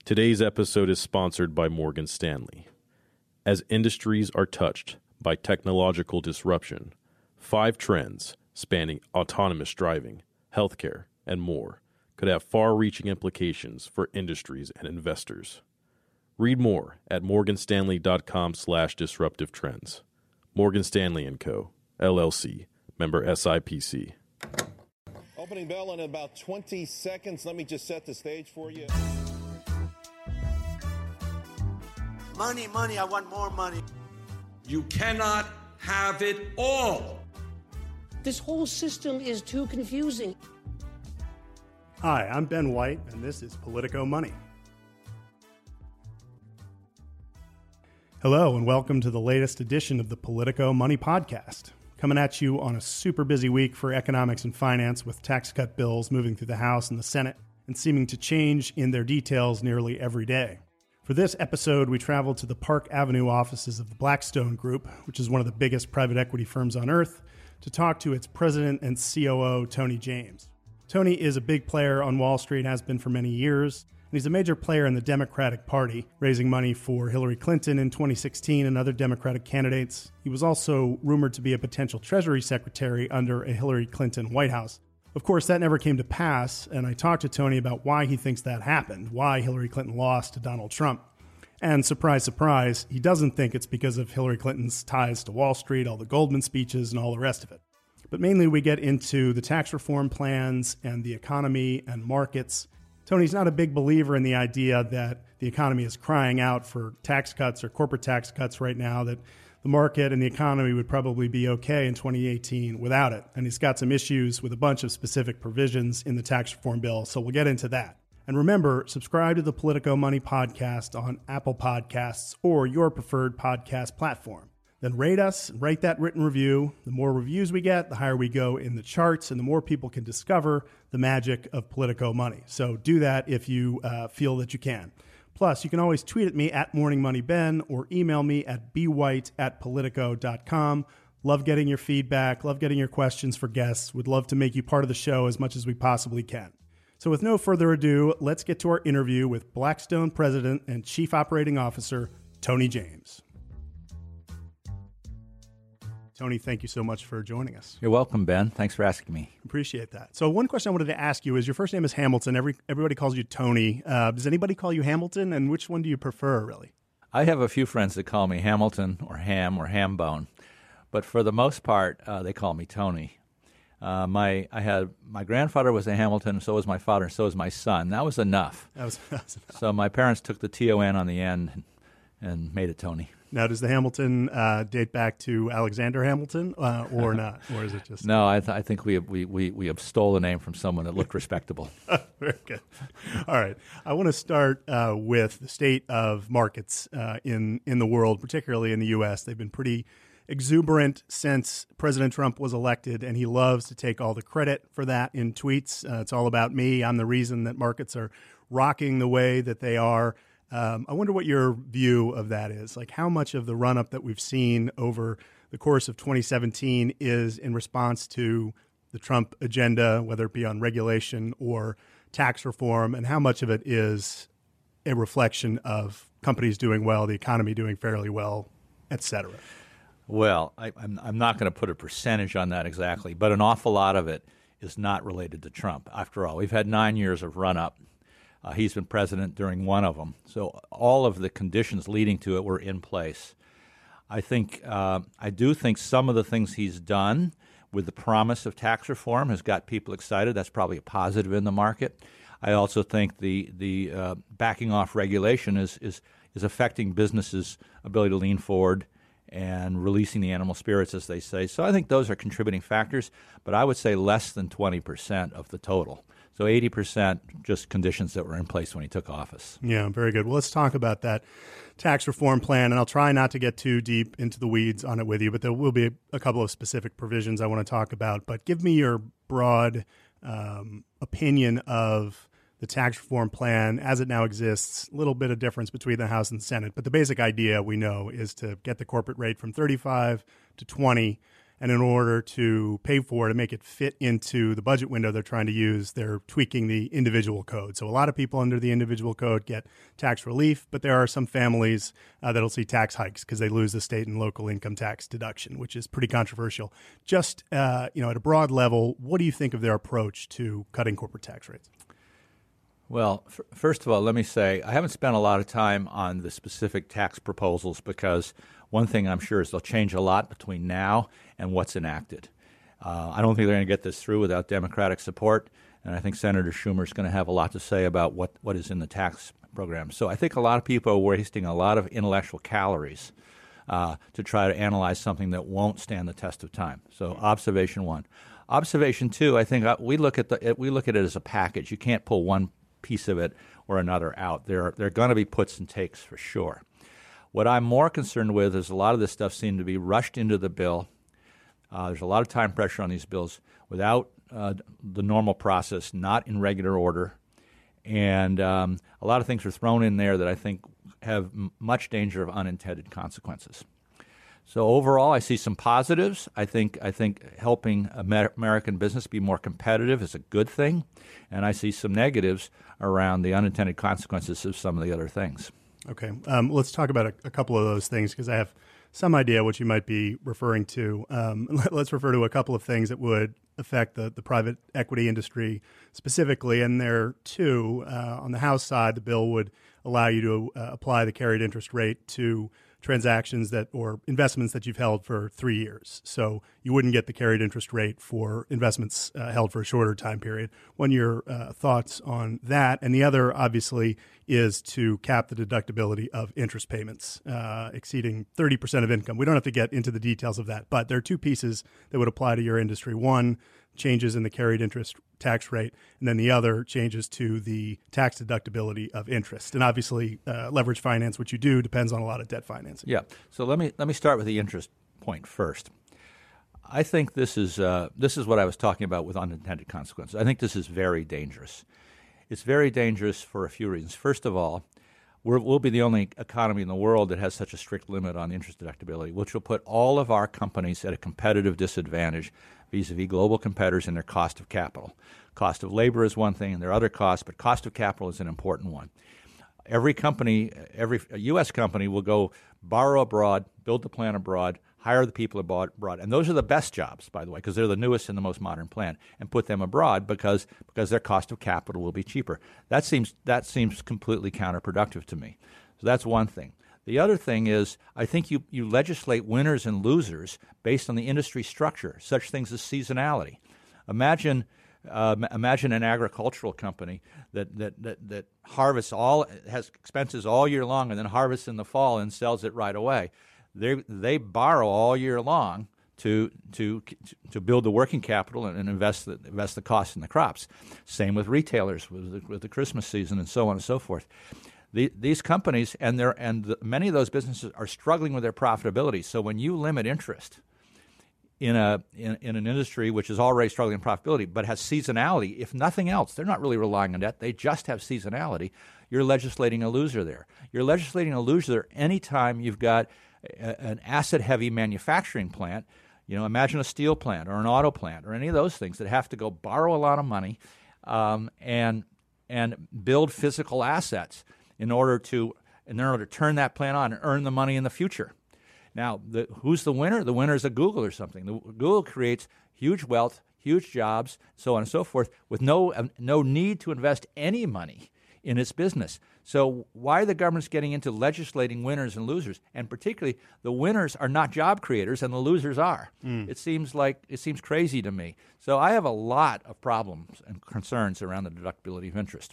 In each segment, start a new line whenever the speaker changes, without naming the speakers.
Today's episode is sponsored by Morgan Stanley. As industries are touched by technological disruption, 5 trends spanning autonomous driving, healthcare, and more could have far-reaching implications for industries and investors. Read more at morganstanley.com/disruptive trends. Morgan Stanley & Co., LLC, member SIPC.
Opening bell in about 20 seconds. Let me just set the stage for you.
Money, money, I want more money.
You cannot have it all.
This whole system is too confusing.
Hi, I'm Ben White, and this is Politico Money. Hello, and welcome to the latest edition of the Politico Money Podcast. Coming at you on a super busy week for economics and finance, with tax cut bills moving through the House and the Senate and seeming to change in their details nearly every day. For this episode, we traveled to the Park Avenue offices of the Blackstone Group, which is one of the biggest private equity firms on earth, to talk to its president and COO, Tony James. Tony is a big player on Wall Street, has been for many years, and he's a major player in the Democratic Party, raising money for Hillary Clinton in 2016 and other Democratic candidates. He was also rumored to be a potential Treasury Secretary under a Hillary Clinton White House. Of course, that never came to pass, and I talked to Tony about why he thinks that happened, why Hillary Clinton lost to Donald Trump. And surprise, surprise, he doesn't think it's because of Hillary Clinton's ties to Wall Street, all the Goldman speeches, and all the rest of it. But mainly we get into the tax reform plans and the economy and markets. Tony's not a big believer in the idea that the economy is crying out for tax cuts or corporate tax cuts right now, that the market and the economy would probably be okay in 2018 without it. And he's got some issues with a bunch of specific provisions in the tax reform bill, so we'll get into that. And remember, subscribe to the Politico Money Podcast on Apple Podcasts or your preferred podcast platform. Then rate us and write that written review. The more reviews we get, the higher we go in the charts, and the more people can discover the magic of Politico Money. So do that if you feel that you can. Plus, you can always tweet at me at MorningMoneyBen or email me at bwhite@politico.com. Love getting your feedback, love getting your questions for guests. Would love to make you part of the show as much as we possibly can. So with no further ado, let's get to our interview with Blackstone President and Chief Operating Officer, Tony James. Tony, thank you so much for joining us.
You're welcome, Ben. Thanks for asking me.
Appreciate that. So one question I wanted to ask you is, your first name is Hamilton. Everybody calls you Tony. Does anybody call you Hamilton? And which one do you prefer, really?
I have a few friends that call me Hamilton or Ham or Hambone, but for the most part, they call me Tony. My grandfather was a Hamilton, and so was my father, and so was my son. That was enough. That was enough. So my parents took the T-O-N on the end and made it Tony.
Now, does the Hamilton date back to Alexander Hamilton or not? Or is it just...
No, I think we have stole the name from someone that looked respectable.
Very good. All right. I want to start with the state of markets in the world, particularly in the U.S. They've been pretty exuberant since President Trump was elected, and he loves to take all the credit for that in tweets. It's all about me. I'm the reason that markets are rocking the way that they are. I wonder what your view of that is. Like, how much of the run-up that we've seen over the course of 2017 is in response to the Trump agenda, whether it be on regulation or tax reform, and how much of it is a reflection of companies doing well, the economy doing fairly well, et cetera?
Well, I'm not going to put a percentage on that exactly, but an awful lot of it is not related to Trump. After all, we've had 9 years of run-up. He's been president during one of them. So all of the conditions leading to it were in place. I do think some of the things he's done with the promise of tax reform has got people excited. That's probably a positive in the market. I also think the backing off regulation is affecting businesses' ability to lean forward and releasing the animal spirits, as they say. So I think those are contributing factors, but I would say less than 20% of the total. So 80% just conditions that were in place when he took office.
Yeah, very good. Well, let's talk about that tax reform plan, and I'll try not to get too deep into the weeds on it with you, but there will be a couple of specific provisions I want to talk about. But give me your broad opinion of the tax reform plan as it now exists. A little bit of difference between the House and the Senate, but the basic idea we know is to get the corporate rate from 35 to 20 And in order to pay for it and make it fit into the budget window they're trying to use, they're tweaking the individual code. So a lot of people under the individual code get tax relief, but there are some families that'll see tax hikes because they lose the state and local income tax deduction, which is pretty controversial. Just at a broad level, what do you think of their approach to cutting corporate tax rates?
Well, first of all, let me say I haven't spent a lot of time on the specific tax proposals because one thing I'm sure is they'll change a lot between now and what's enacted. I don't think they're going to get this through without Democratic support, and I think Senator Schumer is going to have a lot to say about what is in the tax program. So I think a lot of people are wasting a lot of intellectual calories to try to analyze something that won't stand the test of time. So observation one. Observation two, I think we look at it as a package. You can't pull one piece of it or another out. There are going to be puts and takes for sure. What I'm more concerned with is a lot of this stuff seemed to be rushed into the bill. There's a lot of time pressure on these bills without the normal process, not in regular order. And a lot of things are thrown in there that I think have much danger of unintended consequences. So overall, I see some positives. I think helping American business be more competitive is a good thing, and I see some negatives around the unintended consequences of some of the other things.
Okay, let's talk about a couple of those things because I have some idea what you might be referring to. Let's refer to a couple of things that would affect the private equity industry specifically, and there too. On the House side, the bill would allow you to apply the carried interest rate to transactions or investments that you've held for 3 years. So you wouldn't get the carried interest rate for investments held for a shorter time period. One, your thoughts on that. And the other, obviously, is to cap the deductibility of interest payments exceeding 30% of income. We don't have to get into the details of that, but there are two pieces that would apply to your industry. One, changes in the carried interest tax rate, and then the other changes to the tax deductibility of interest. And obviously, leverage finance, which you do, depends on a lot of debt financing.
Yeah. So let me start with the interest point first. I think this is what I was talking about with unintended consequences. I think this is very dangerous. It's very dangerous for a few reasons. First of all, we'll be the only economy in the world that has such a strict limit on interest deductibility, which will put all of our companies at a competitive disadvantage vis-a-vis global competitors in their cost of capital. Cost of labor is one thing, and there are other costs, but cost of capital is an important one. Every U.S. company will go borrow abroad, build the plant abroad, hire the people abroad, and those are the best jobs, by the way, because they're the newest and the most modern plant, and put them abroad because their cost of capital will be cheaper. That seems completely counterproductive to me. So that's one thing. The other thing is I think you legislate winners and losers based on the industry structure, such things as seasonality. Imagine an agricultural company that harvests has expenses all year long and then harvests in the fall and sells it right away. They borrow all year long to build the working capital and invest the costs in the crops. Same with retailers with the Christmas season and so on and so forth. These companies many of those businesses are struggling with their profitability. So when you limit interest in an industry which is already struggling in profitability but has seasonality, if nothing else, they're not really relying on that. They just have seasonality. You're legislating a loser there. You're legislating a loser anytime you've got an asset-heavy manufacturing plant. Imagine a steel plant or an auto plant or any of those things that have to go borrow a lot of money and build physical assets in order to turn that plant on and earn the money in the future. Now, who's the winner? The winner is a Google or something. Google creates huge wealth, huge jobs, so on and so forth, with no need to invest any money in its business. So why are the governments getting into legislating winners and losers? And particularly, the winners are not job creators and the losers are. It seems crazy to me. So I have a lot of problems and concerns around the deductibility of interest.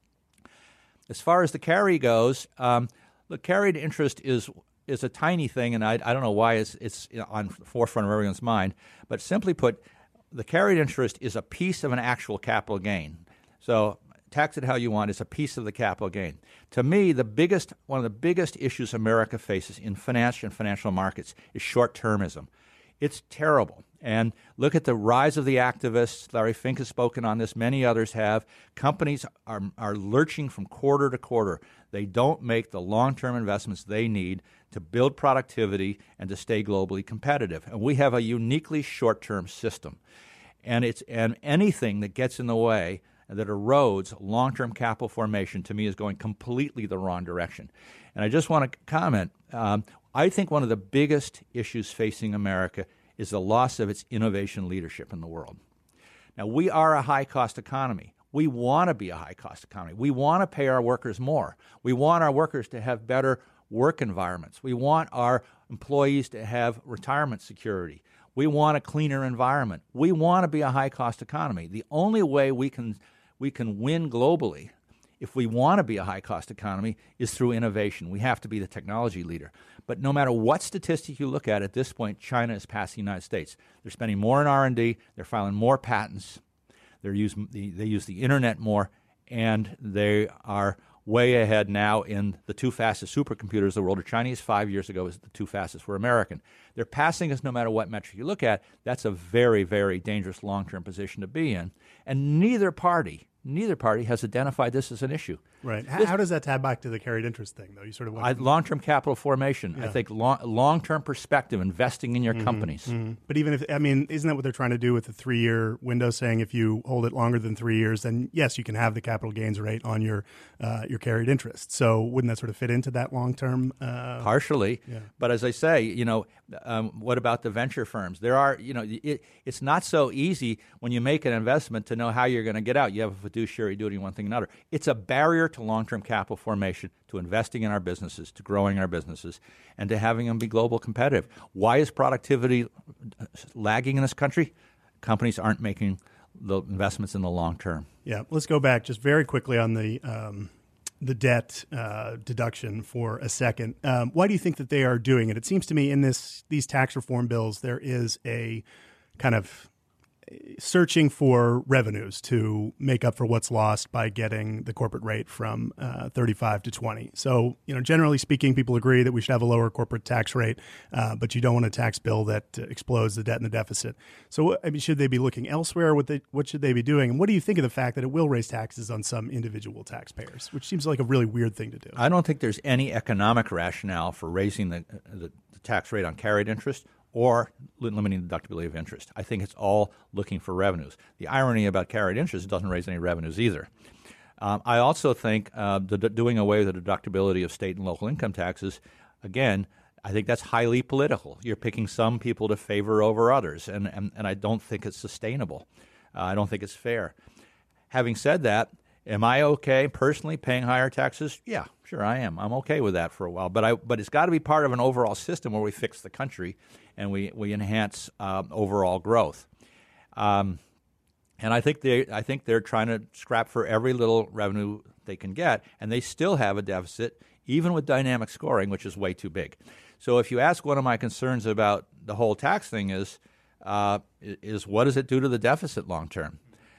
As far as the carry goes, the carried interest is a tiny thing, and I don't know why it's on the forefront of everyone's mind. But simply put, the carried interest is a piece of an actual capital gain. So tax it how you want. It's a piece of the capital gain. To me, one of the biggest issues America faces in financial markets is short-termism. It's terrible. And look at the rise of the activists. Larry Fink has spoken on this. Many others have. Companies are lurching from quarter to quarter. They don't make the long-term investments they need to build productivity and to stay globally competitive. And we have a uniquely short-term system. And anything that gets in the way, that erodes long-term capital formation, to me is going completely the wrong direction. And I just want to comment, I think one of the biggest issues facing America is the loss of its innovation leadership in the world. Now, we are a high-cost economy. We want to be a high-cost economy. We want to pay our workers more. We want our workers to have better work environments. We want our employees to have retirement security. We want a cleaner environment. We want to be a high-cost economy. The only way we can win globally, if we want to be a high-cost economy, is through innovation. We have to be the technology leader. But no matter what statistic you look at this point, China is passing the United States. They're spending more in R&D. They're filing more patents. They use the Internet more, and they are way ahead now in the two fastest supercomputers of the world. The Chinese 5 years ago was the two fastest were American. They're passing us no matter what metric you look at. That's a very, very dangerous long-term position to be in. And neither party has identified this as an issue.
Right. How does that tie back to the carried interest thing, though? You sort of
long-term capital formation. Yeah. I think long-term perspective, investing in your companies.
Mm-hmm. But even if, isn't that what they're trying to do with the 3-year window, saying if you hold it longer than 3 years, then yes, you can have the capital gains rate on your carried interest. So wouldn't that sort of fit into that long-term?
Partially. Yeah. But as I say, what about the venture firms? There are, it's not so easy when you make an investment to know how you're going to get out. You have a fiduciary duty, one thing and another. It's a barrier to long-term capital formation, to investing in our businesses, to growing our businesses, and to having them be global competitive. Why is productivity lagging in this country? Companies aren't making the investments in the long term.
Yeah, let's go back just very quickly on the debt deduction for a second. Why do you think that they are doing it? It seems to me in these tax reform bills, there is a kind of searching for revenues to make up for what's lost by getting the corporate rate from 35 to 20. So, generally speaking, people agree that we should have a lower corporate tax rate, but you don't want a tax bill that explodes the debt and the deficit. So, should they be looking elsewhere? What should they be doing? And what do you think of the fact that it will raise taxes on some individual taxpayers, which seems like a really weird thing to do?
I don't think there's any economic rationale for raising the tax rate on carried interest or limiting the deductibility of interest. I think it's all looking for revenues. The irony about carried interest, it doesn't raise any revenues either. I also think doing away with the deductibility of state and local income taxes, again, I think that's highly political. You're picking some people to favor over others, and I don't think it's sustainable. I don't think it's fair. Having said that, am I okay personally paying higher taxes? Yeah, sure I am. I'm okay with that for a while, but it's got to be part of an overall system where we fix the country and we enhance overall growth. And I think they're trying to scrap for every little revenue they can get, and they still have a deficit, even with dynamic scoring, which is way too big. So if you ask one of my concerns about the whole tax thing is what does it do to the deficit long term?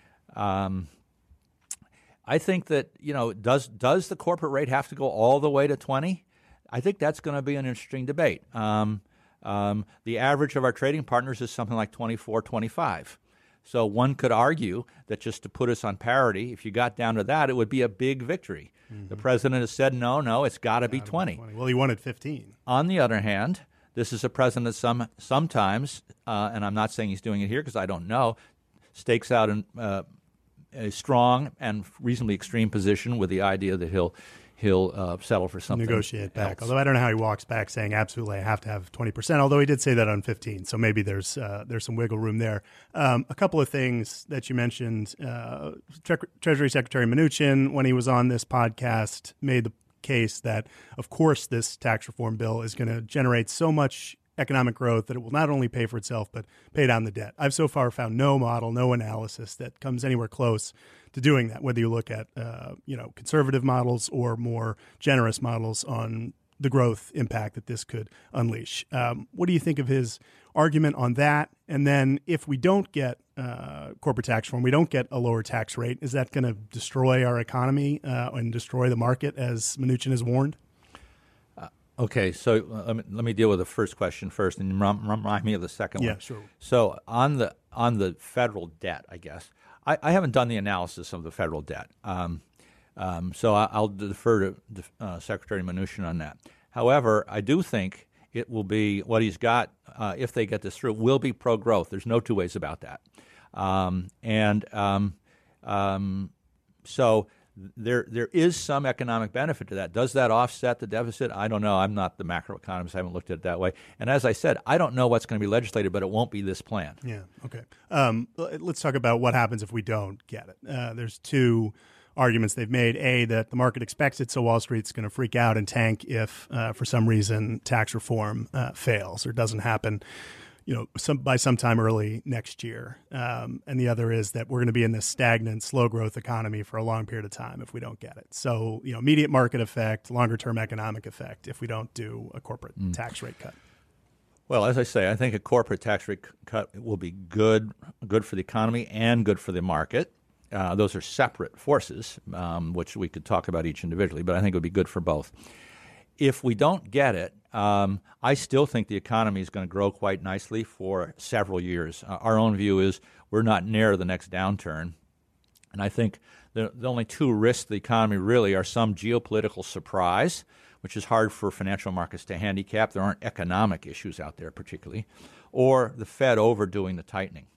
I think that, does the corporate rate have to go all the way to 20? I think that's going to be an interesting debate. The average of our trading partners is something like 24, 25. So one could argue that just to put us on parity, if you got down to that, it would be a big victory. Mm-hmm. The president has said, no, it's got to be 20.
Well, he wanted 15.
On the other hand, this is a president that sometimes, and I'm not saying he's doing it here because I don't know, stakes out a strong and reasonably extreme position with the idea that he'll settle for something.
Negotiate back.
else.
Although I don't know how he walks back saying absolutely I have to have 20%, although he did say that on 15. So maybe there's some wiggle room there. A couple of things that you mentioned. Treasury Secretary Mnuchin, when he was on this podcast, made the case that, of course, this tax reform bill is going to generate so much economic growth that it will not only pay for itself, but pay down the debt. I've so far found no model, no analysis that comes anywhere close to doing that, whether you look at conservative models or more generous models on the growth impact that this could unleash. What do you think of his argument on that? And then if we don't get corporate tax reform, we don't get a lower tax rate, is that going to destroy our economy and destroy the market, as Mnuchin has warned?
Okay, so let me deal with the first question first, and remind me of the second one.
Yeah, sure.
So on the federal debt, I guess I haven't done the analysis of the federal debt, so I'll defer to Secretary Mnuchin on that. However, I do think it will be what he's got if they get this through will be pro-growth. There's no two ways about that, so. There is some economic benefit to that. Does that offset the deficit? I don't know. I'm not the macroeconomist. I haven't looked at it that way. And as I said, I don't know what's going to be legislated, but it won't be this plan.
Yeah, okay. Let's talk about what happens if we don't get it. There's two arguments they've made. A, that the market expects it, so Wall Street's going to freak out and tank if, for some reason, tax reform fails or doesn't happen. By sometime early next year. And the other is that we're going to be in this stagnant, slow growth economy for a long period of time if we don't get it. So, immediate market effect, longer term economic effect if we don't do a corporate tax rate cut.
Well, as I say, I think a corporate tax rate cut will be good for the economy and good for the market. Those are separate forces, which we could talk about each individually, but I think it would be good for both. If we don't get it, I still think the economy is going to grow quite nicely for several years. Our own view is we're not near the next downturn. And I think the only two risks to the economy really are some geopolitical surprise, which is hard for financial markets to handicap. There aren't economic issues out there particularly, or the Fed overdoing the tightening.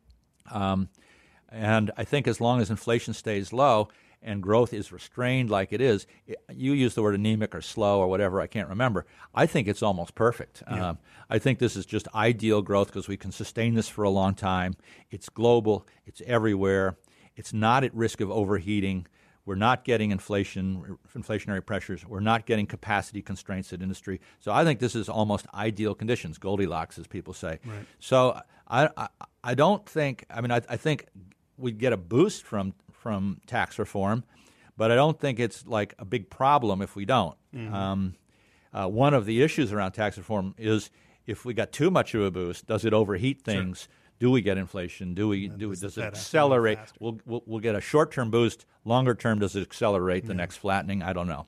And I think as long as inflation stays low, and growth is restrained like it is, you use the word anemic or slow or whatever, I can't remember. I think it's almost perfect. Yeah. I think this is just ideal growth because we can sustain this for a long time. It's global. It's everywhere. It's not at risk of overheating. We're not getting inflationary pressures. We're not getting capacity constraints at industry. So I think this is almost ideal conditions, Goldilocks, as people say.
Right.
So I don't think, I think we'd get a boost from tax reform, but I don't think it's like a big problem if we don't. Mm-hmm. One of the issues around tax reform is if we got too much of a boost, does it overheat things? Sure. Do we get inflation? Does it accelerate? We'll get a short-term boost. Longer term, does it accelerate the next flattening? I don't know.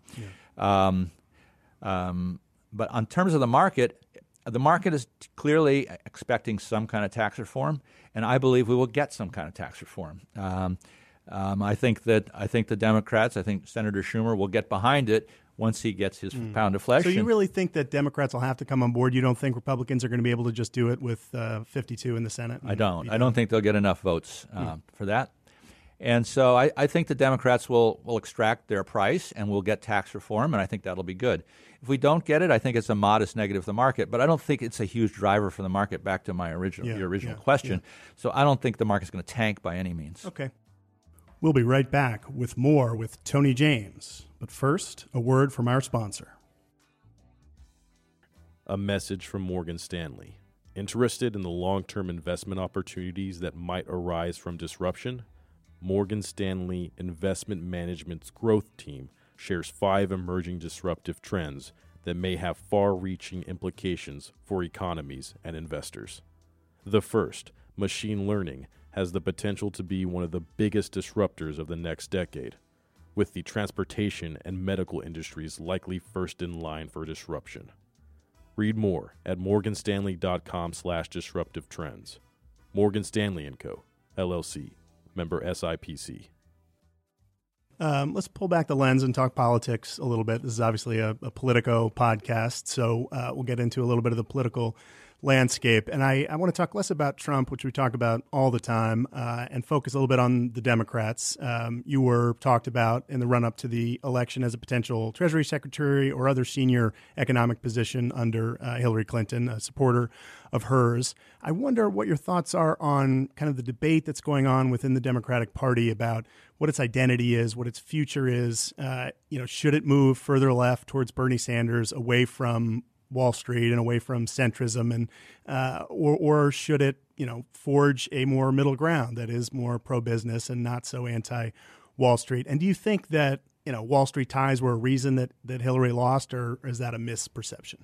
Yeah. But on terms of the market is clearly expecting some kind of tax reform, and I believe we will get some kind of tax reform. I think the Democrats, I think Senator Schumer will get behind it once he gets his pound of flesh.
So you really think that Democrats will have to come on board? You don't think Republicans are going to be able to just do it with 52 in the Senate?
I don't. I don't think they'll get enough votes for that. And so I think the Democrats will extract their price and we'll get tax reform, and I think that'll be good. If we don't get it, I think it's a modest negative for the market, but I don't think it's a huge driver for the market, back to your original question. Yeah. So I don't think the market's going to tank by any means.
Okay. We'll be right back with more with Tony James. But first, a word from our sponsor.
A message from Morgan Stanley. Interested in the long-term investment opportunities that might arise from disruption? Morgan Stanley Investment Management's growth team shares 5 emerging disruptive trends that may have far-reaching implications for economies and investors. The first, machine learning, has the potential to be one of the biggest disruptors of the next decade, with the transportation and medical industries likely first in line for disruption. Read more at morganstanley.com/disruptive trends. Morgan Stanley & Co., LLC, member SIPC.
Let's pull back the lens and talk politics a little bit. This is obviously a Politico podcast, so we'll get into a little bit of the political landscape. And I want to talk less about Trump, which we talk about all the time, and focus a little bit on the Democrats. You were talked about in the run-up to the election as a potential Treasury Secretary or other senior economic position under Hillary Clinton, a supporter of hers. I wonder what your thoughts are on kind of the debate that's going on within the Democratic Party about what its identity is, what its future is. Should it move further left towards Bernie Sanders, away from Wall Street and away from centrism, and or should it, forge a more middle ground that is more pro-business and not so anti-Wall Street? And do you think that Wall Street ties were a reason that Hillary lost, or is that a misperception?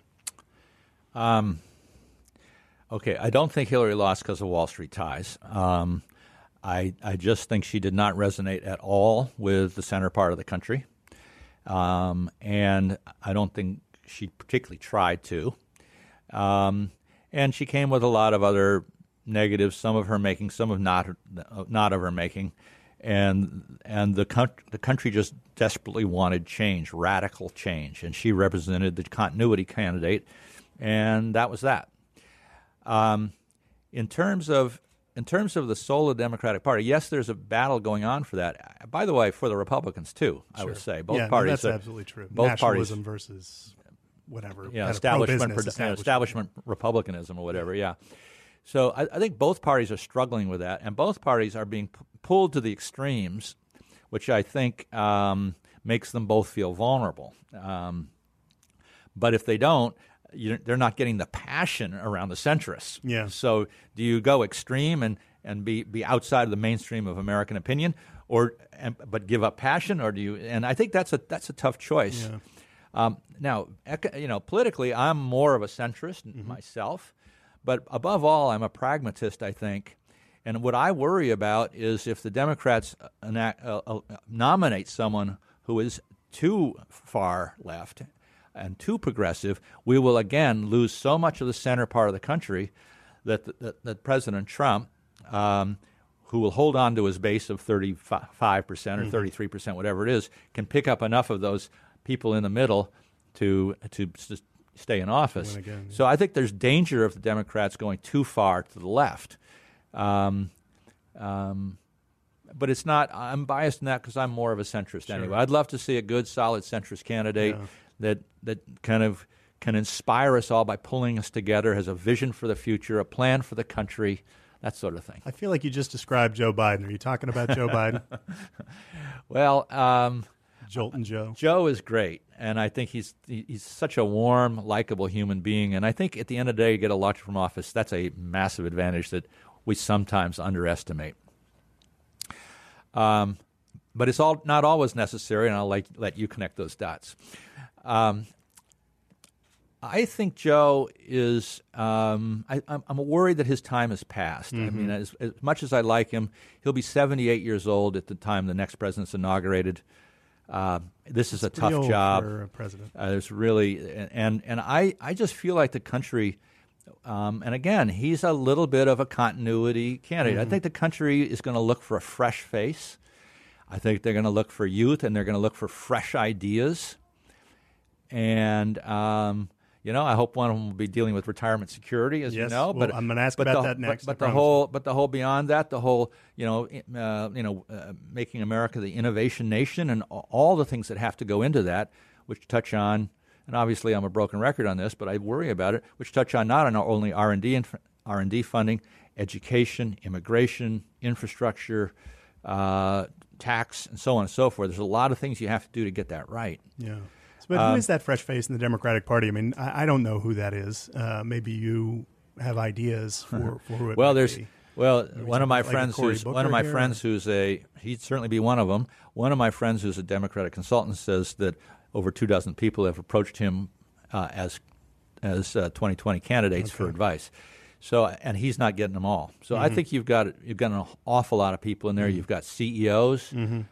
Okay, I don't think Hillary lost because of Wall Street ties. I just think she did not resonate at all with the center part of the country, and I don't think she particularly tried to. And she came with a lot of other negatives, some of her making, some of not of her making. And the country just desperately wanted change, radical change, and she represented the continuity candidate, and that was that. In terms of the soul of the Democratic Party, yes, there's a battle going on for that. By the way, for the Republicans too, I would say both parties.
That's absolutely true.
Both
Nationalism
parties
versus whatever.
Yeah,
establishment
republicanism or whatever. Yeah. So I think both parties are struggling with that, and both parties are being pulled to the extremes, which I think makes them both feel vulnerable. But if they don't, they're not getting the passion around the centrists.
Yeah.
So do you go extreme and be outside of the mainstream of American opinion, but give up passion, or do you? And I think that's a tough choice.
Yeah.
Now, politically, I'm more of a centrist myself. But above all, I'm a pragmatist, I think. And what I worry about is if the Democrats nominate someone who is too far left and too progressive, we will again lose so much of the center part of the country that President Trump, who will hold on to his base of 35% or 33%, whatever it is, can pick up enough of those people in the middle to stay in office.
Again, yeah.
So I think there's danger of the Democrats going too far to the left. But it's not. I'm biased in that because I'm more of a centrist anyway. I'd love to see a good, solid centrist candidate that kind of can inspire us all by pulling us together, has a vision for the future, a plan for the country, that sort of thing.
I feel like you just described Joe Biden. Are you talking about Joe Biden?
Well,
Jolton Joe.
Joe is great, and I think he's such a warm, likable human being. And I think at the end of the day, you get elected from office. That's a massive advantage that we sometimes underestimate. But it's not always necessary, and I'll let you connect those dots. I think Joe is. I'm worried that his time has passed. I mean, as much as I like him, he'll be 78 years old at the time the next president's inaugurated. This is a tough job.
For a president.
It's really, and I just feel like the country, and again, he's a little bit of a continuity candidate. I think the country is going to look for a fresh face. I think they're going to look for youth, and they're going to look for fresh ideas. And I hope one of them will be dealing with retirement security, as you know.
But I'm going to ask about that next.
But the whole beyond that, the whole making America the innovation nation, and all the things that have to go into that, which touch on, and obviously I'm a broken record on this, but I worry about it, which touch on not only R&D funding, education, immigration, infrastructure, tax, and so on and so forth. There's a lot of things you have to do to get that right.
Yeah. But who is that fresh face in the Democratic Party? I mean, I don't know who that is. Maybe you have ideas for who it might be.
One of my friends he'd certainly be one of them. One of my friends who's a Democratic consultant says that over 24 people have approached him as 2020 candidates for advice. So, and he's not getting them all. So I think you've got an awful lot of people in there. You've got CEOs, who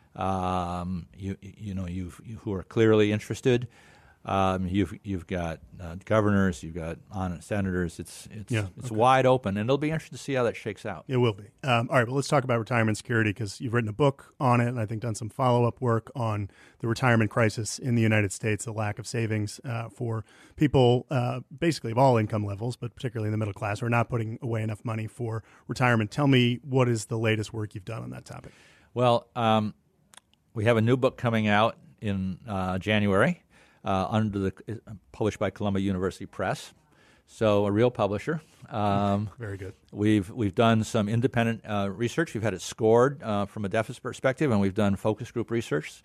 are clearly interested. You've got governors, you've got senators. It's wide open, and it'll be interesting to see how that shakes out.
It will be. All right, well, let's talk about retirement security, because you've written a book on it, and I think done some follow-up work on the retirement crisis in the United States, the lack of savings for people basically of all income levels, but particularly in the middle class, who are not putting away enough money for retirement. Tell me, what is the latest work you've done on that topic?
Well, we have a new book coming out in January. Published by Columbia University Press, so a real publisher.
Very good.
We've done some independent research. We've had it scored from a deficit perspective, and we've done focus group research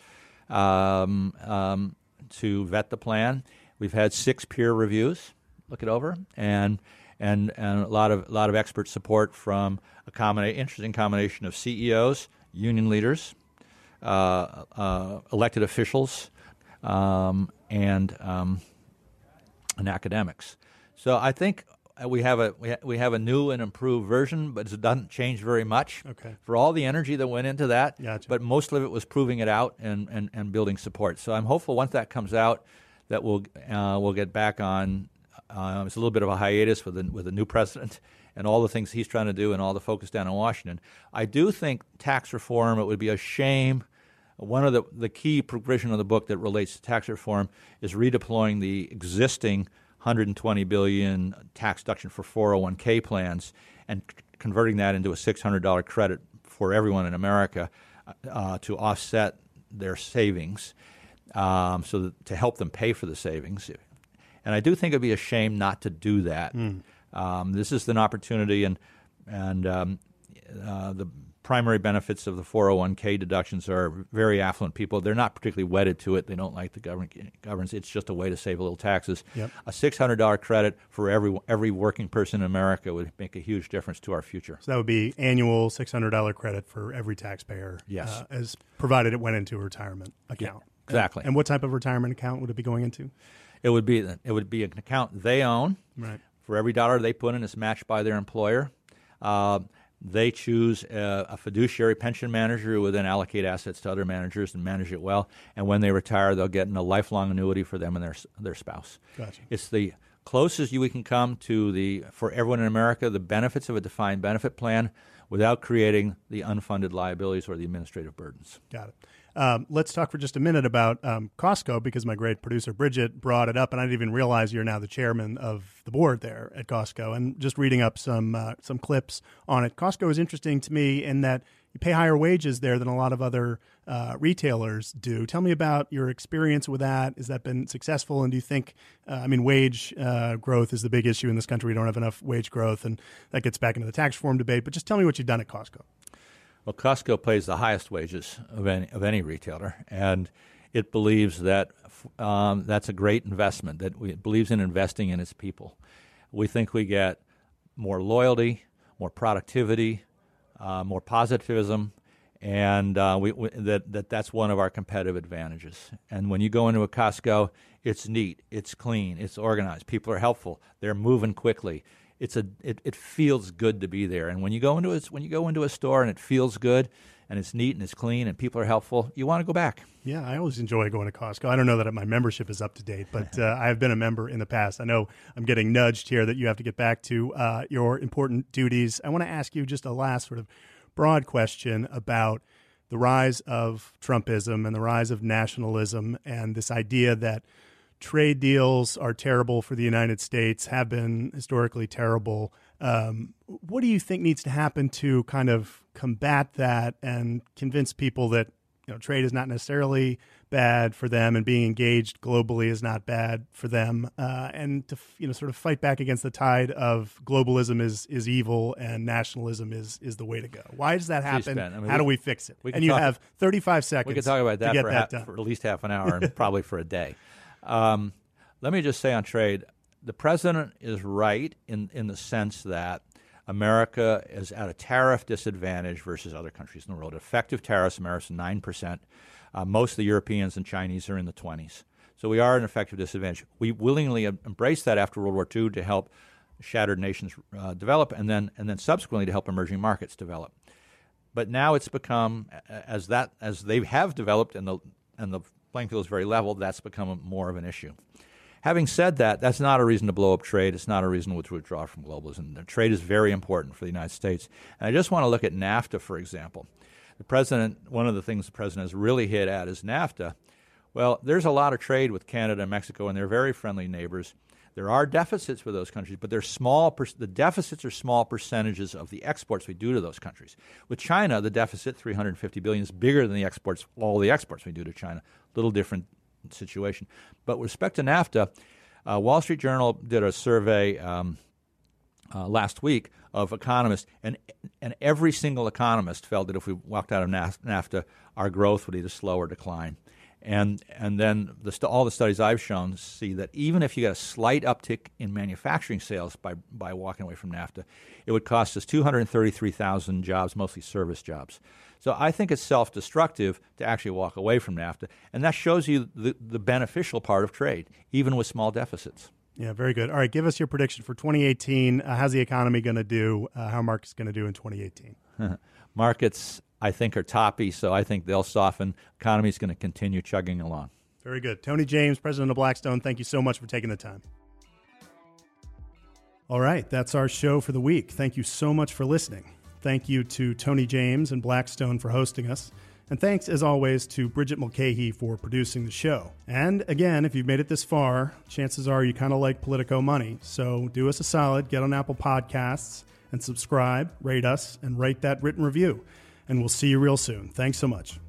to vet the plan. We've had 6 peer reviews look it over, and a lot of expert support from interesting combination of CEOs, union leaders, elected officials, and academics. So I think we have a new and improved version, but it doesn't change very much.
Okay.
For all the energy that went into that,
Gotcha.
But most of it was proving it out and building support. So I'm hopeful once that comes out that we'll get back on. It's a little bit of a hiatus with a new president and all the things he's trying to do and all the focus down in Washington. I do think tax reform, it would be a shame. One of the key provision of the book that relates to tax reform is redeploying the existing $120 billion tax deduction for 401k plans and converting that into a $600 credit for everyone in America to offset their savings, to help them pay for the savings. And I do think it would be a shame not to do that. This is an opportunity, and the primary benefits of the 401k deductions are very affluent people. They're not particularly wedded to it. They don't like the governance. It's just a way to save a little taxes.
Yep.
A $600 credit for every working person in America would make a huge difference to our future.
So that would be annual $600 credit for every taxpayer.
Yes.
As provided it went into a retirement account.
Yeah, exactly.
And what type of retirement account would it be going into?
It would be an account they own.
Right.
For every dollar they put in, it's matched by their employer. They choose a fiduciary pension manager who will then allocate assets to other managers and manage it well. And when they retire, they'll get a lifelong annuity for them and their spouse.
Gotcha.
It's the closest we can come to for everyone in America, the benefits of a defined benefit plan without creating the unfunded liabilities or the administrative burdens.
Got it. Let's talk for just a minute about Costco, because my great producer Bridget brought it up, and I didn't even realize you're now the chairman of the board there at Costco. And just reading up some clips on it, Costco is interesting to me in that you pay higher wages there than a lot of other retailers do. Tell me about your experience with that. Has that been successful? And do you think, wage growth is the big issue in this country. We don't have enough wage growth, and that gets back into the tax reform debate. But just tell me what you've done at Costco.
Well, Costco pays the highest wages of any retailer, and it believes that that's a great investment, that it believes in investing in its people. We think we get more loyalty, more productivity, more positivism, and that's one of our competitive advantages. And when you go into a Costco, it's neat, it's clean, it's organized, people are helpful, they're moving quickly. It feels good to be there, and when you go into a store and it feels good, and it's neat and it's clean and people are helpful, you want to go back.
Yeah, I always enjoy going to Costco. I don't know that my membership is up to date, but I have been a member in the past. I know I'm getting nudged here that you have to get back to your important duties. I want to ask you just a last sort of broad question about the rise of Trumpism and the rise of nationalism and this idea that trade deals are terrible for the United States, have been historically terrible. What do you think needs to happen to kind of combat that and convince people that trade is not necessarily bad for them and being engaged globally is not bad for them, and to sort of fight back against the tide of globalism is evil and nationalism is the way to go? Why does that happen? How do we fix it? And you have 35 seconds.
We could talk about that for at least half an hour and probably for a day. Let me just say on trade, the president is right in the sense that America is at a tariff disadvantage versus other countries in the world. Effective tariffs, America's 9%. Most of the Europeans and Chinese are in the 20s. So we are at an effective disadvantage. We willingly embraced that after World War II to help shattered nations develop, and then subsequently to help emerging markets develop. But now it's become, as they have developed and the playing field is very level, that's become more of an issue. Having said that, that's not a reason to blow up trade. It's not a reason to withdraw from globalism. Trade is very important for the United States. And I just want to look at NAFTA, for example. One of the things the president has really hit at is NAFTA. Well, there's a lot of trade with Canada and Mexico, and they're very friendly neighbors. There are deficits with those countries, but they're small. The deficits are small percentages of the exports we do to those countries. With China, the deficit, $350 billion, is bigger than all the exports we do to China. Little different situation. But with respect to NAFTA, Wall Street Journal did a survey last week of economists, and every single economist felt that if we walked out of NAFTA, our growth would either slow or decline. And then all the studies I've shown see that even if you get a slight uptick in manufacturing sales by walking away from NAFTA, it would cost us 233,000 jobs, mostly service jobs. So I think it's self-destructive to actually walk away from NAFTA, and that shows you the beneficial part of trade, even with small deficits.
Yeah, very good. All right, give us your prediction for 2018. How's the economy going to do? How are markets going to do in 2018?
Markets, I think, are toppy, so I think they'll soften. Economy's going to continue chugging along.
Very good. Tony James, president of Blackstone, thank you so much for taking the time. All right, that's our show for the week. Thank you so much for listening. Thank you to Tony James and Blackstone for hosting us. And thanks, as always, to Bridget Mulcahy for producing the show. And again, if you've made it this far, chances are you kind of like Politico Money. So do us a solid, get on Apple Podcasts and subscribe, rate us, and write that written review. And we'll see you real soon. Thanks so much.